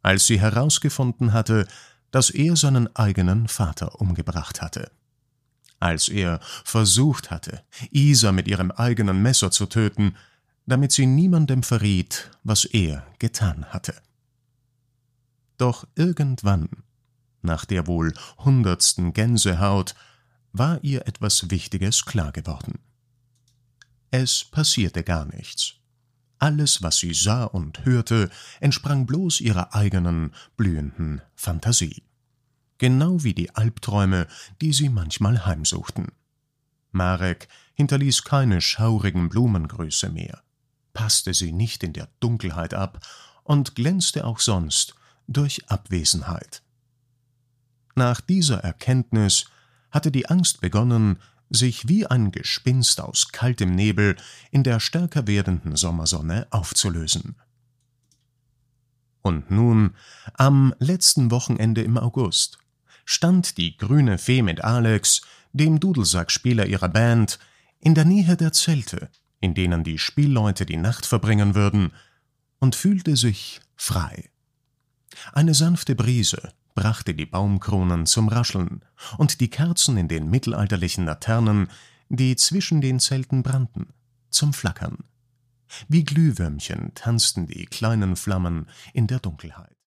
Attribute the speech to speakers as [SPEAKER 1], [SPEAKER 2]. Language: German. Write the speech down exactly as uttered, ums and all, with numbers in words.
[SPEAKER 1] als sie herausgefunden hatte, dass er seinen eigenen Vater umgebracht hatte. Als er versucht hatte, Isa mit ihrem eigenen Messer zu töten, damit sie niemandem verriet, was er getan hatte. Doch irgendwann, nach der wohl hundertsten Gänsehaut, war ihr etwas Wichtiges klar geworden. Es passierte gar nichts. Alles, was sie sah und hörte, entsprang bloß ihrer eigenen, blühenden Fantasie. Genau wie die Albträume, die sie manchmal heimsuchten. Marek hinterließ keine schaurigen Blumengrüße mehr, passte sie nicht in der Dunkelheit ab und glänzte auch sonst durch Abwesenheit. Nach dieser Erkenntnis hatte die Angst begonnen, sich wie ein Gespinst aus kaltem Nebel in der stärker werdenden Sommersonne aufzulösen. Und nun, am letzten Wochenende im August, stand die grüne Fee mit Alex, dem Dudelsackspieler ihrer Band, in der Nähe der Zelte, in denen die Spielleute die Nacht verbringen würden, und fühlte sich frei. Eine sanfte Brise brachte die Baumkronen zum Rascheln und die Kerzen in den mittelalterlichen Laternen, die zwischen den Zelten brannten, zum Flackern. Wie Glühwürmchen tanzten die kleinen Flammen in der Dunkelheit.